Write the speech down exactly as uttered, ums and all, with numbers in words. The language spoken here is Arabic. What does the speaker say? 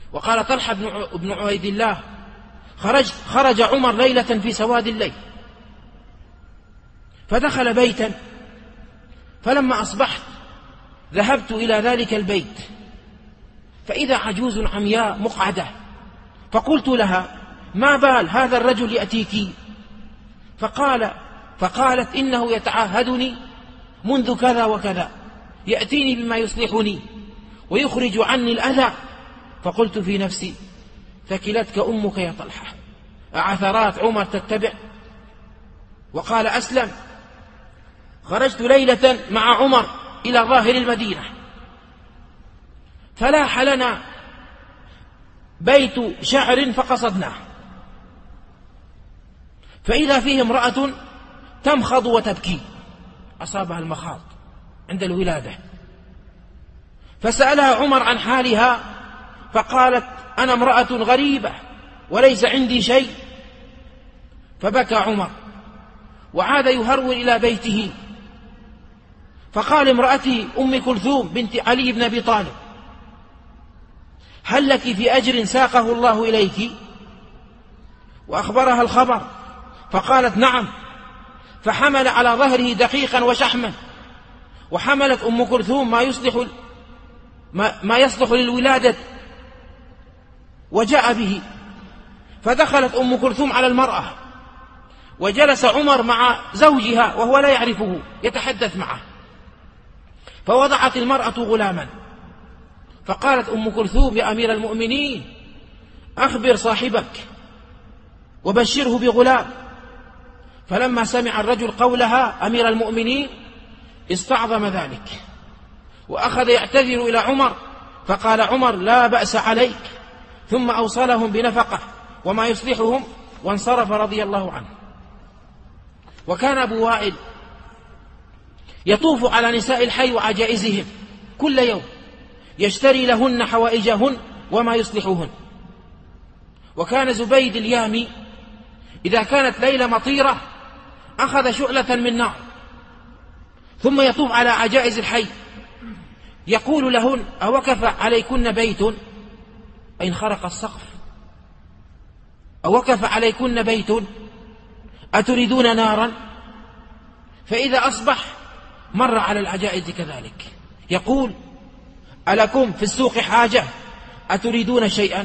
وقال طلحة بن عبيد الله: خرج, خرج عمر ليلة في سواد الليل فدخل بيتا، فلما أصبحت ذهبت إلى ذلك البيت فإذا عجوز عمياء مقعدة، فقلت لها: ما بال هذا الرجل يأتيك؟ فقال فقالت: إنه يتعاهدني منذ كذا وكذا، يأتيني بما يصلحني ويخرج عني الأذى. فقلت في نفسي: ثكلتك أمك يا طلحة، أعثرات عمر تتبع؟ وقال أسلم: خرجت ليلة مع عمر إلى ظاهر المدينة فلاح لنا بيت شعر فقصدناه، فإذا فيه امرأة تمخض وتبكي، أصابها المخاض عند الولادة، فسألها عمر عن حالها فقالت: أنا امرأة غريبة وليس عندي شيء. فبكى عمر وعاد يهرول إلى بيته، فقال امرأته أم كلثوم بنت علي بن أبي طالب: هل لك في أجر ساقه الله إليك؟ وأخبرها الخبر فقالت: نعم. فحمل على ظهره دقيقا وشحما، وحملت أم كلثوم ما يصلح ما, ما يصلح للولادة وجاء به، فدخلت أم كلثوم على المرأة وجلس عمر مع زوجها وهو لا يعرفه يتحدث معه، فوضعت المرأة غلاما، فقالت أم كلثوم: يا أمير المؤمنين، أخبر صاحبك وبشره بغلام. فلما سمع الرجل قولها أمير المؤمنين استعظم ذلك وأخذ يعتذر إلى عمر، فقال عمر: لا بأس عليك، ثم أوصلهم بنفقة وما يصلحهم وانصرف رضي الله عنه. وكان أبو وائل يطوف على نساء الحي وعجائزهم كل يوم يشتري لهن حوائجهن وما يصلحهن. وكان زبيد اليامي إذا كانت ليلة مطيرة أخذ شعلة من نار ثم يطوف على عجائز الحي يقول لهن: أوكف عليكن بيت؟ أي انخرق السقف. أوكف عليكن بيت؟ أتريدون نارا؟ فإذا أصبح مر على العجائز كذلك يقول: ألكم في السوق حاجة؟ أتريدون شيئا؟